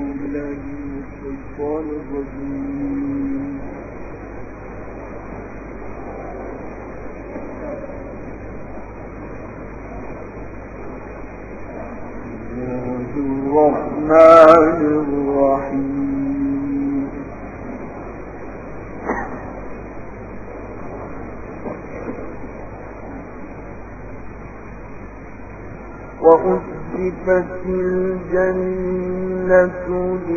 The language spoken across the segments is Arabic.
بالله من الشيطان الرجيم. الرحمن الرحيم. وأزلفت الجنة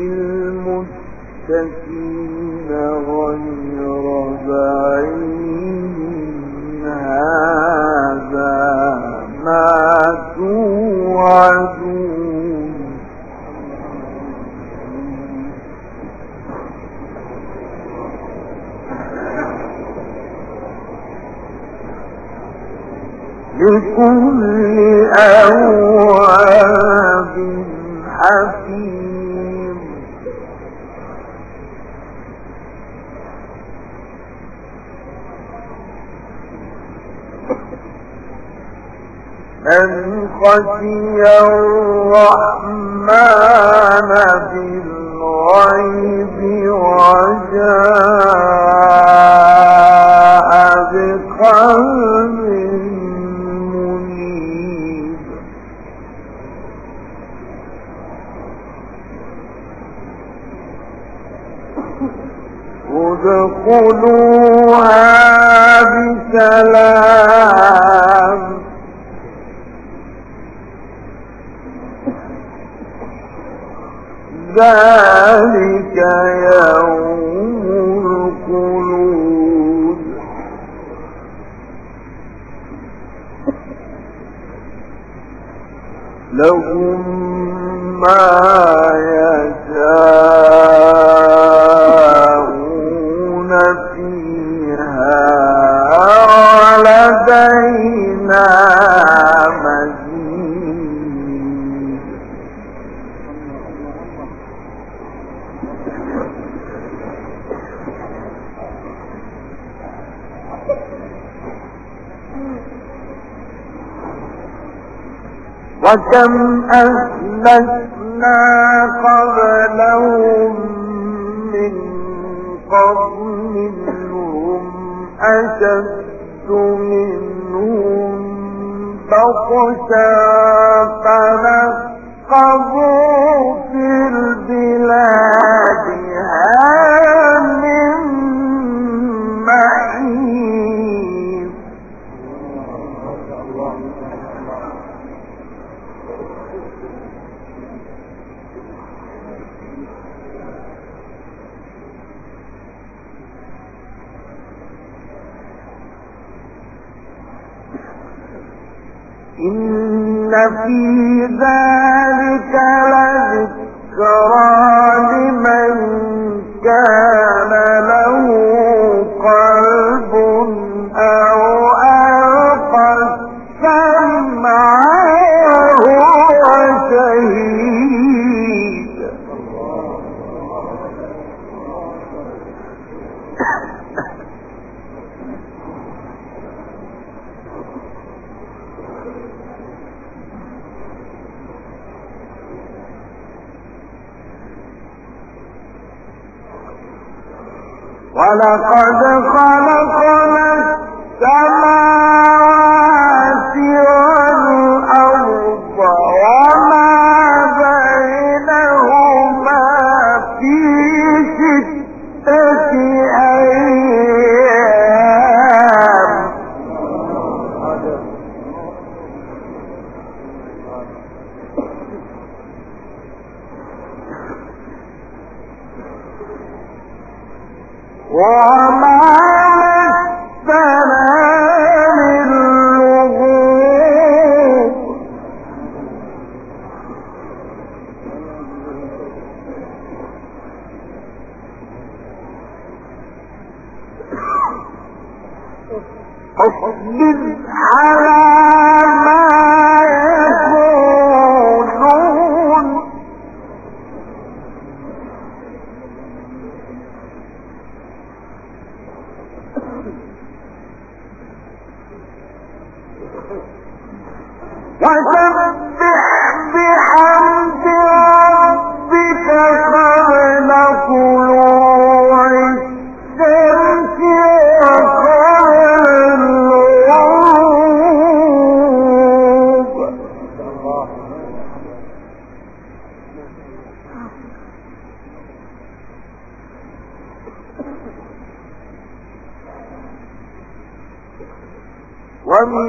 للمتقين غير بعيد هذا ما توعدون لكل أواب حفيظ. من خشي الرحمن بالغيب وجاء بقلب منيب. ادخلوها بسلام ذلك يوم الخلود. لهم ما يشاءون فيها ولدينا مزيد. وكم أهلكنا قبلهم من قرن هم أشد منهم بطشا فنقبوا في البلاد هل من محيص. إن في ذلك لذكرى لمن كان له قلب أو ألقى السمع وهو شهيد. ولقد خلقنا السماوات والأرض وما بينهما في 6 أيام. وما مسنا من لغوب. اصبر على ما يقولون وسبح بحمد ربك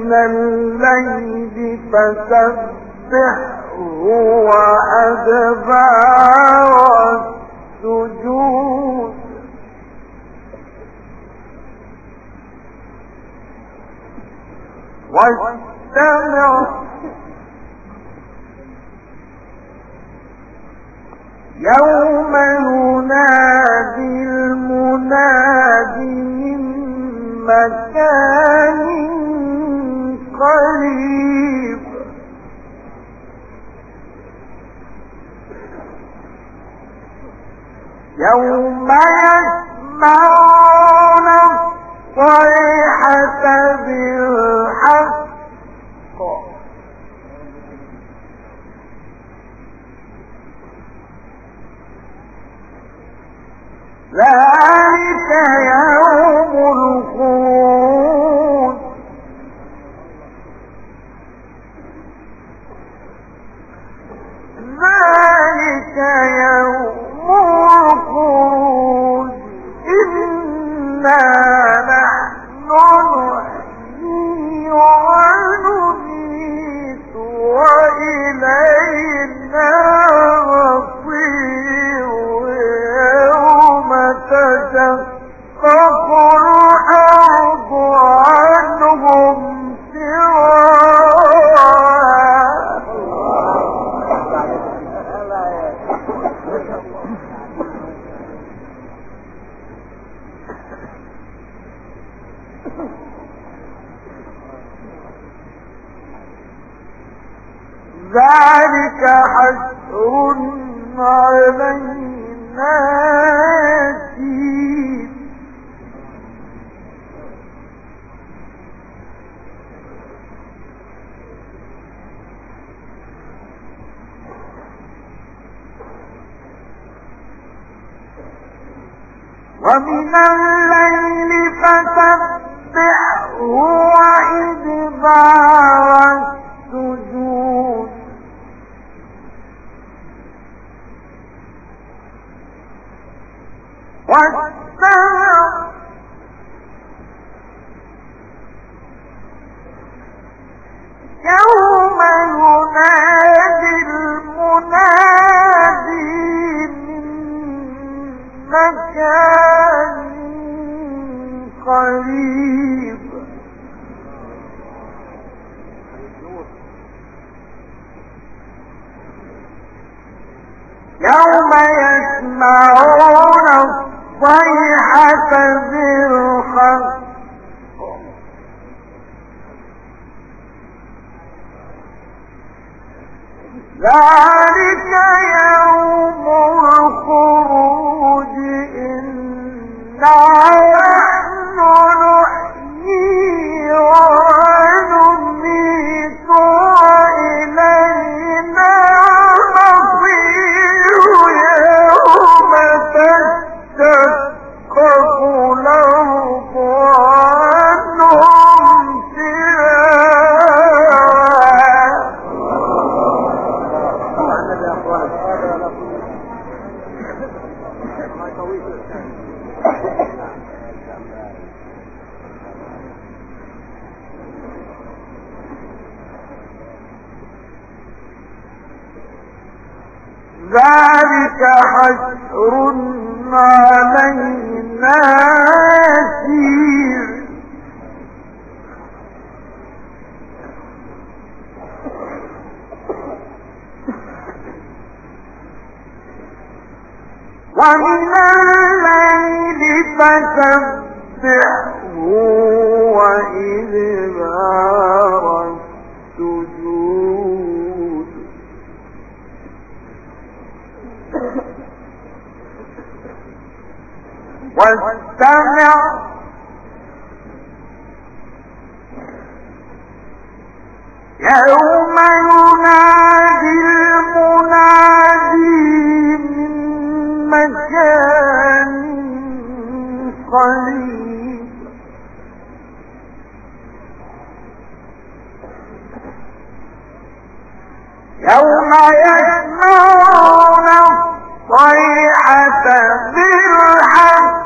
ومن الليل فسبحه وأدبار السجود واستمع يوم ينادي المنادي من مكان قريب يوم يسمعون الصيحة بالحق ذلك يوم الخروج ذلك يوم الخروج إنا نحن نحيي ونميت وإلينا المصير يوم تشقق الأرض عنهم ذلك حشر علينا يسير ومن الليل فسبحه وإدبار السجود واستمع يوم ينادي المنادي من مكان قريب يوم يسمعون الصيحة بالحق ذلك يوم الخروج إنا نحن نحيي ونميت وإلينا المصير يوم تشقق الأرض عنهم ذلك حشر علينا يسير ومن الليل فسبحه وإدبار السجود واستمع يوم ينادي المنادي من مكان قريب يوم يسمعون الصيحة بالحق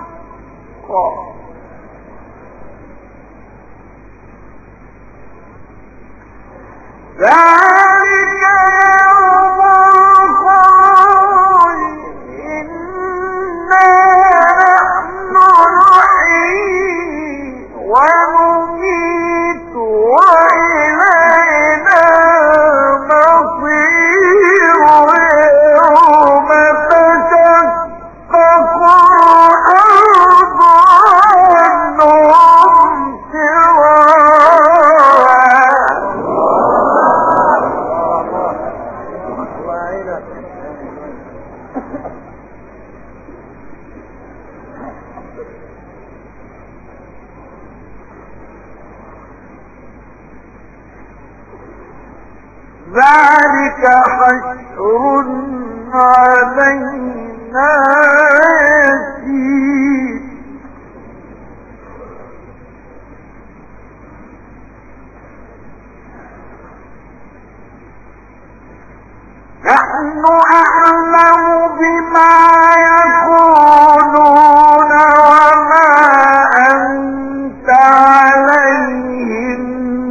ذلك حشر علينا يسير نحن أعلم بما يقولون وما أنت عليهم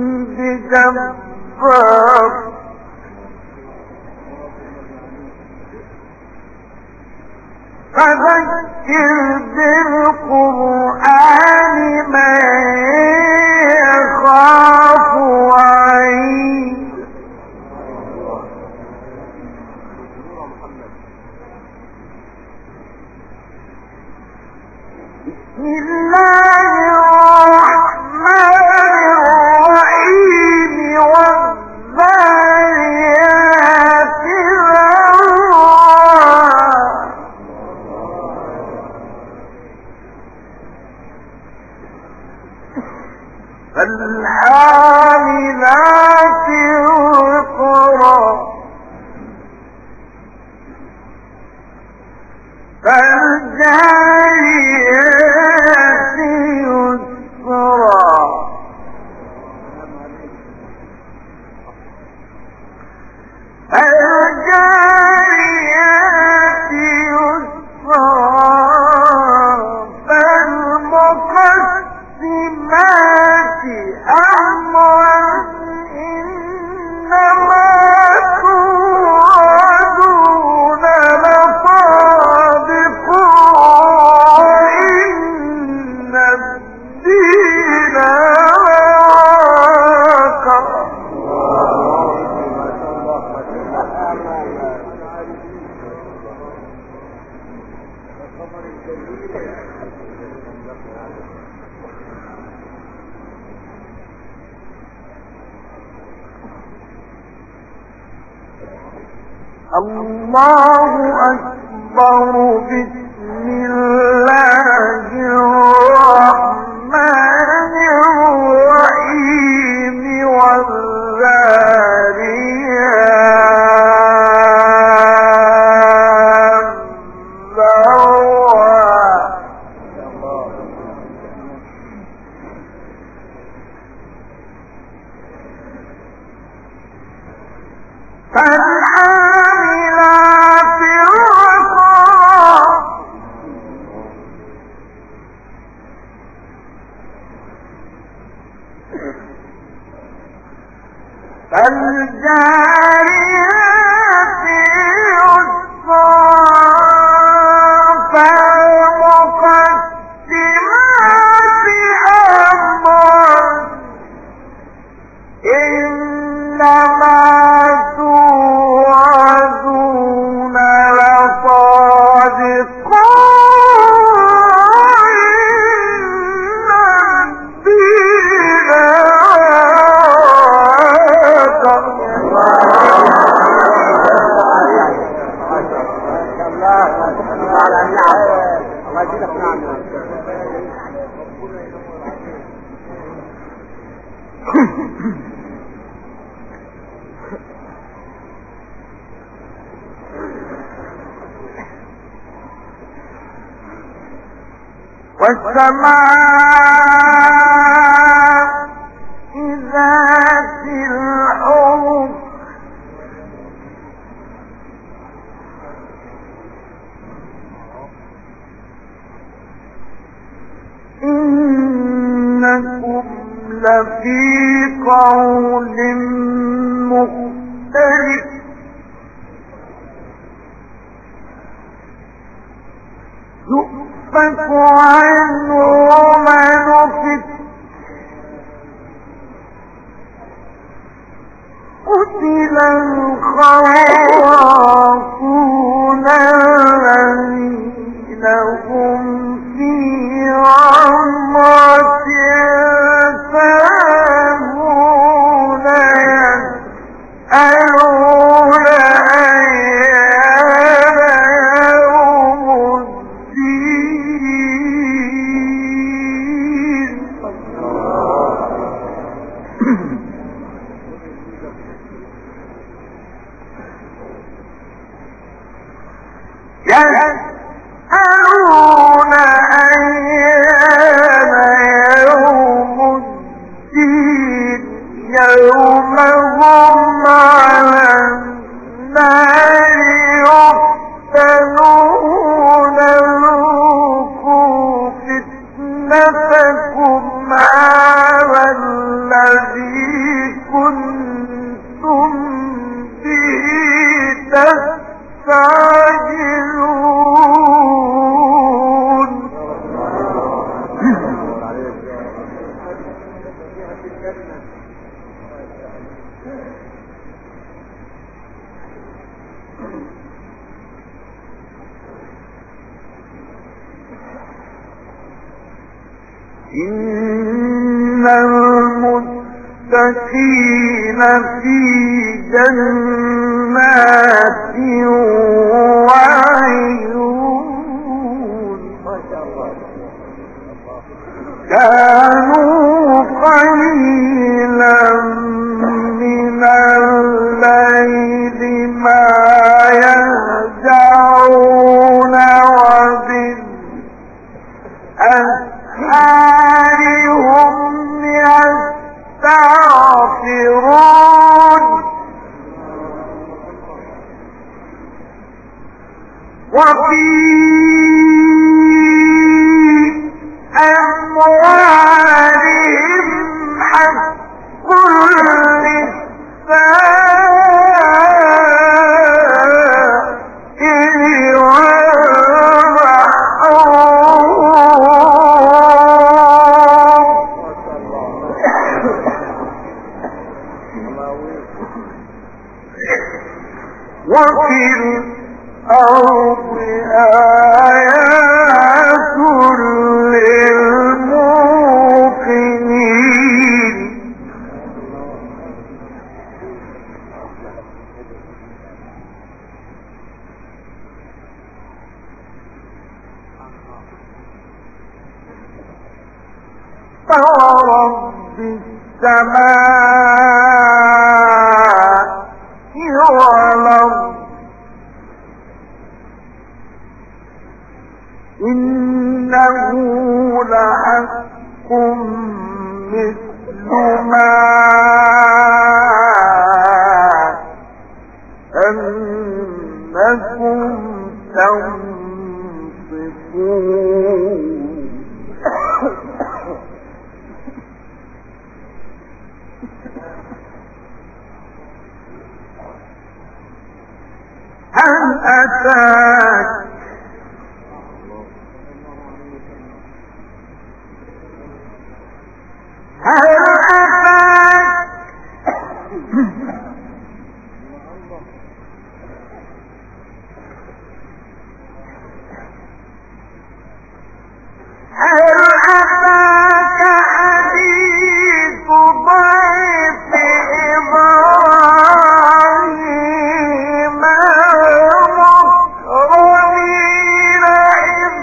بجبار فذكر بالقرآن من يخاف وعيد بسم الله الرحمن الرحيم والذاريات فالحاملات وقرا فالجاريات يسرا فالجاريات يسرا فالمقسمات أمرا إنما توعدون لصادق وإن الدين لواقع الله أكبر بسم الله الرحمن الرحيم والذاريات ذروا فالحاملات وقرا فالجاريات يسرا فالمقسمات أمرا إنما توعدون لصادق وإن الدين والسماء ذات الحبك إنكم لفي قول مختلف يؤفك عنه ومن أفك قتل الخرافون الذين هم في غمرة ساهون يسألون أيان يوم الدين يسألون أيان يوم الدين يوم هم على النار يفتنون ذوقوا فتنتكم هذا الذي كنتم به تستعجلون إن المتقين في جنات وعيون كانوا قليلا من الليل ما يهجعون وبالأسحار هم يستغفرون وفي أموالهم حق للسائل والمحروم وفي الأرض آيات للموقنين فرب السماء والأرض إنه لحق مثل ما أنكم تنطقون هل أتاك حديث ضيف إبراهيم المكرمين إذ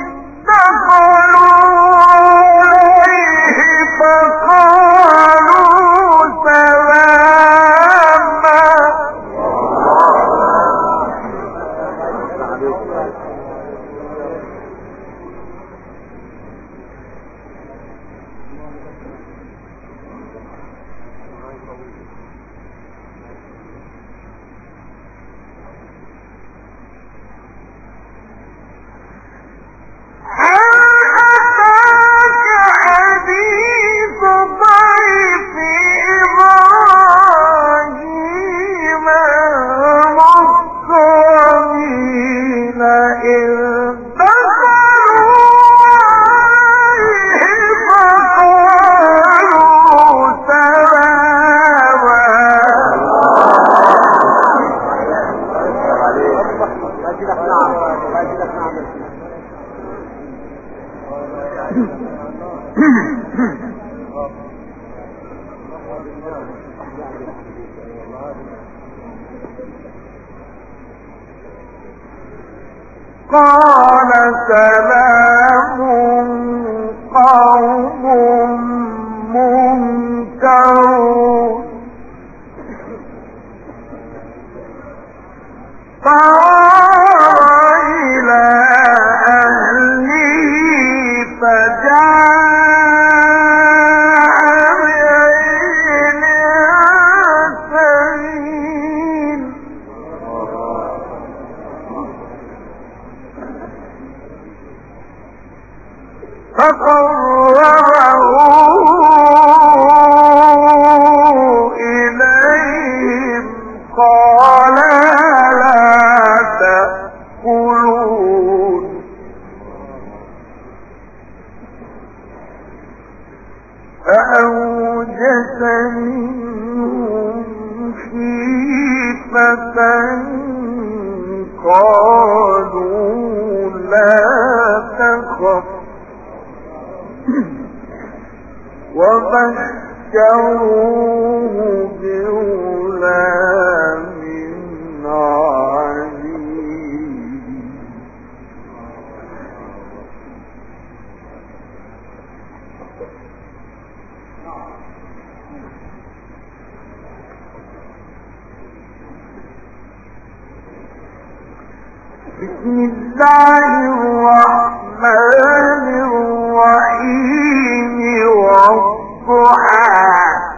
دخلوا عليه فقالوا سلاما قال سلام قوم منكرون فراغ إلى أهله فجاء بعجل سمين فقربه إليهم قال لا تأكلون فأوجس منهم خيفة قالوا لا تخف وبشروه بغلام عليم بسم الله الرحمن الرحيم والضحى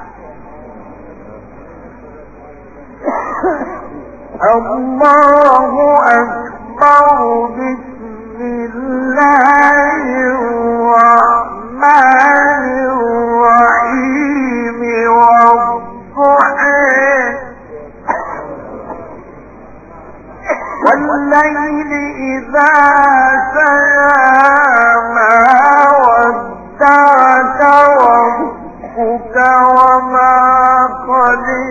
الله أكبر بسم الله الرحمن الرحيم والضحى والليل إذا سجى ما ودعك ربك وما قلى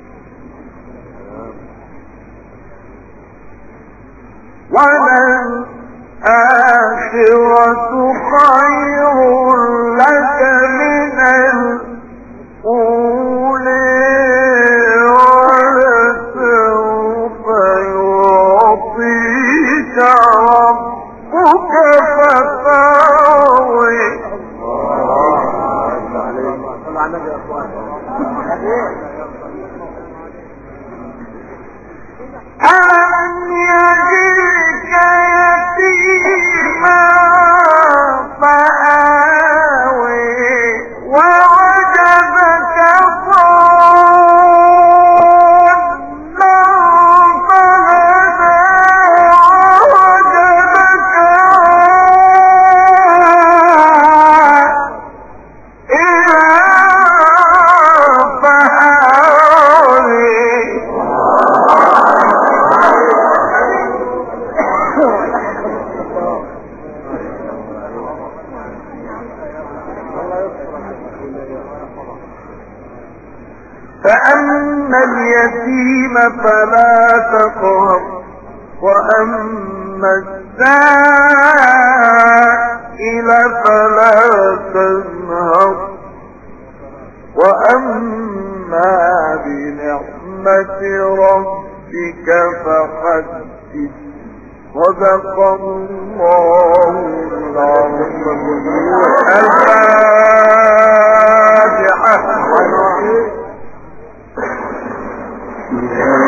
وللآخرة خير لك من الأولى ولسوف يعطيك ربك فترضى ألم يجدك يتيما فآوي ووجدك ضالا فهدى ووجدك فأما اليتيم فلا تقهر وأما السائل فلا تنهر وأما بنعمة ربك فحدث صدق الله العظيم. الفاتحة.